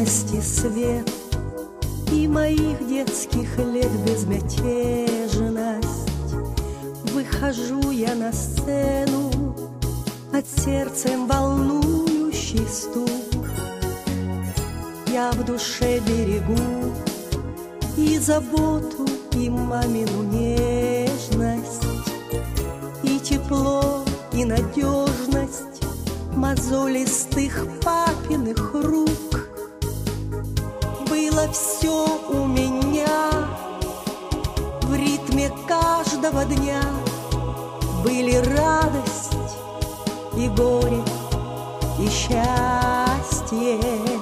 юности свет и моих детских лет безмятежность. Выхожу я на сцену, от сердцем волнующий стук. Я в душе берегу и заботу, и мамину нежность, и тепло, и надежность мозолистых папиных рук. Было все у меня в ритме каждого дня. Были радость и горе, и счастье.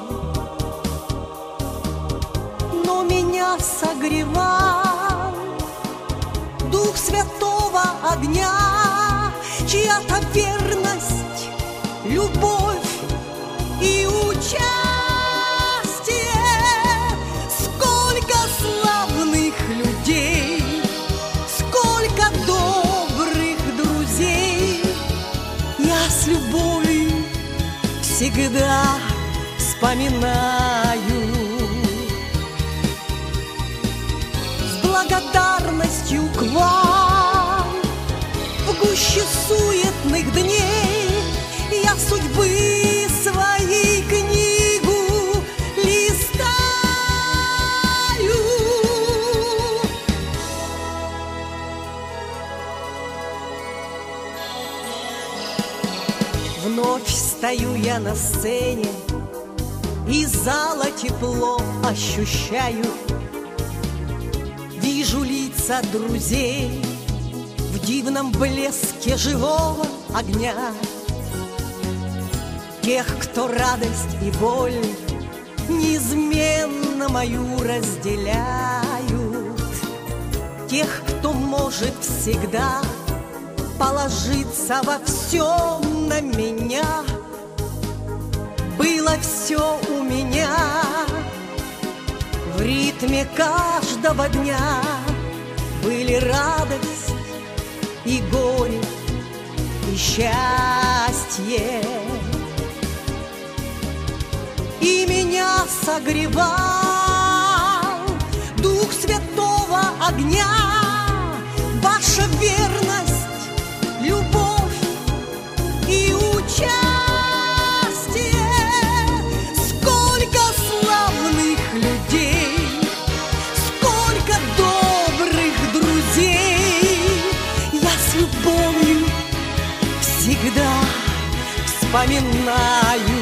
Но меня согревал Дух Святого огня, чья-то верность, любовь и участие. Сколько славных людей, сколько добрых друзей. Я с любовью всегда вспоминаю. С благодарностью к вам в гуще суетных дней я судьбы своей книгу листаю. Вновь стою я на сцене, и зала тепло ощущаю. Вижу лица друзей в дивном блеске живого огня. Тех, кто радость и боль неизменно мою разделяют. Тех, кто может всегда положиться во всем на меня. Было все у меня в ритме каждого дня. Были радость и горе, и счастье. И меня согревал Дух Святого огня, ваша верность, любовь и участие. Сколько славных людей, сколько добрых друзей. Я с любовью всегда вспоминаю.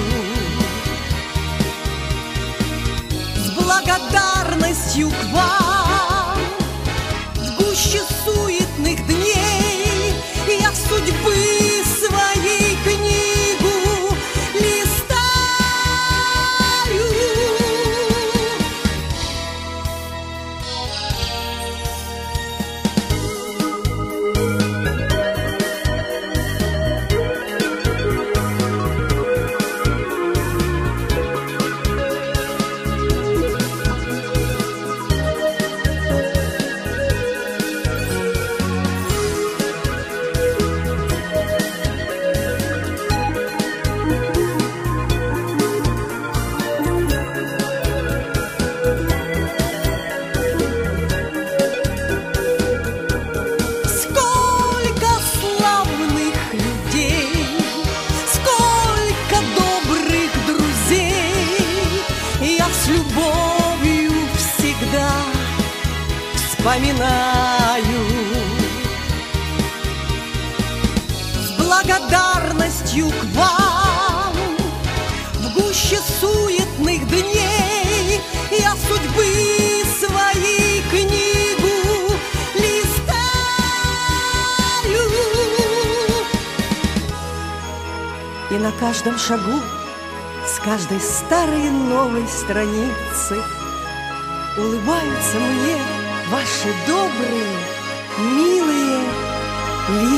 Благодарностью к вам в гуще суетных дней я судьбы своей книгу листаю. С любовью всегда вспоминаю. С благодарностью к вам в гуще суетных дней я судьбы своей книгу листаю. И на каждом шагу, с каждой старой и новой страницы улыбаются мне ваши добрые, милые лица.